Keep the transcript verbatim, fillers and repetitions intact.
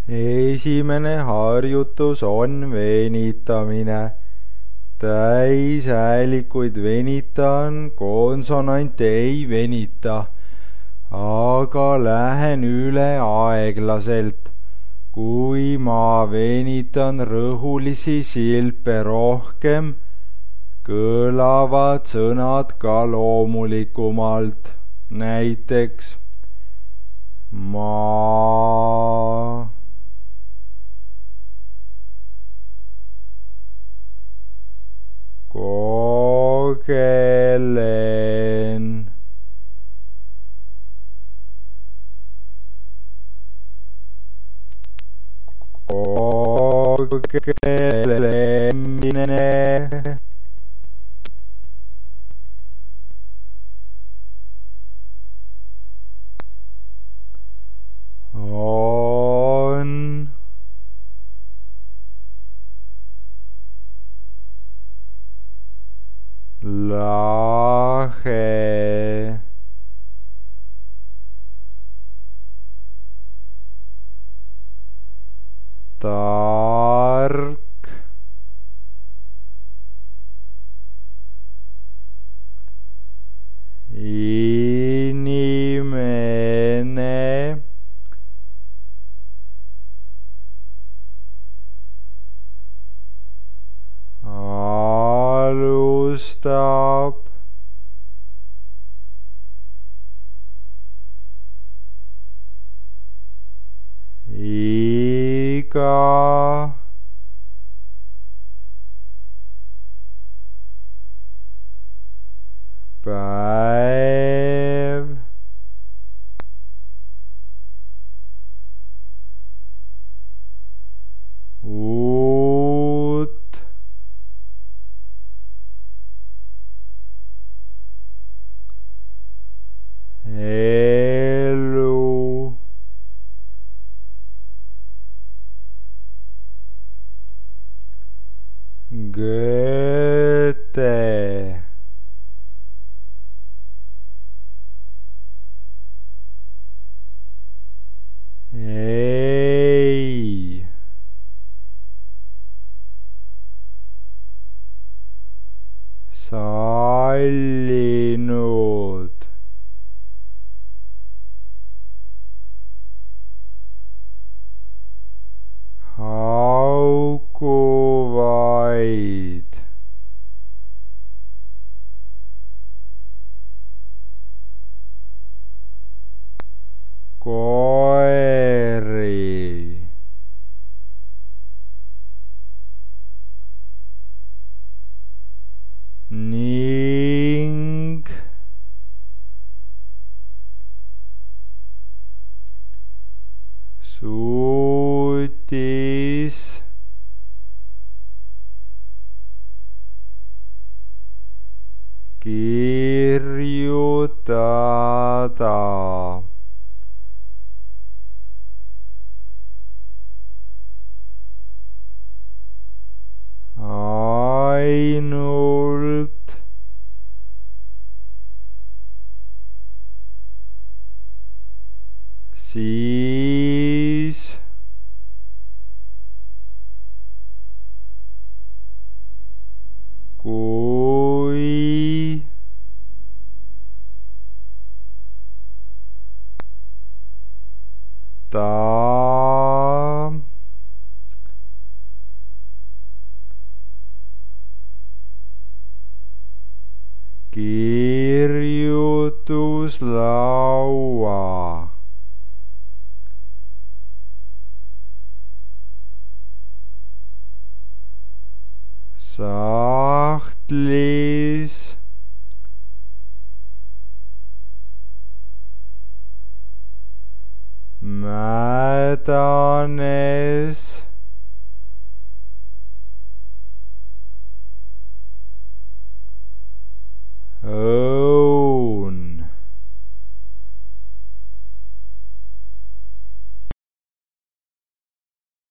Esimene harjutus on venitamine. Täishäälikuid venitan, konsonante ei venita, aga lähen üle aeglaselt. Kui ma venitan rõhulisi silpe rohkem, kõlavad sõnad ka loomulikumalt. Näiteks ma, kogelen, kogelemine, on, lahe, tark, inimene, alustab, iga, päev, uut, elu, Goethe, ei, sallinud, haukuvaid, koeri, ning suutis kirjutada, ainult siis, kui ta kirjutuslaua, sahtlis, mädanes,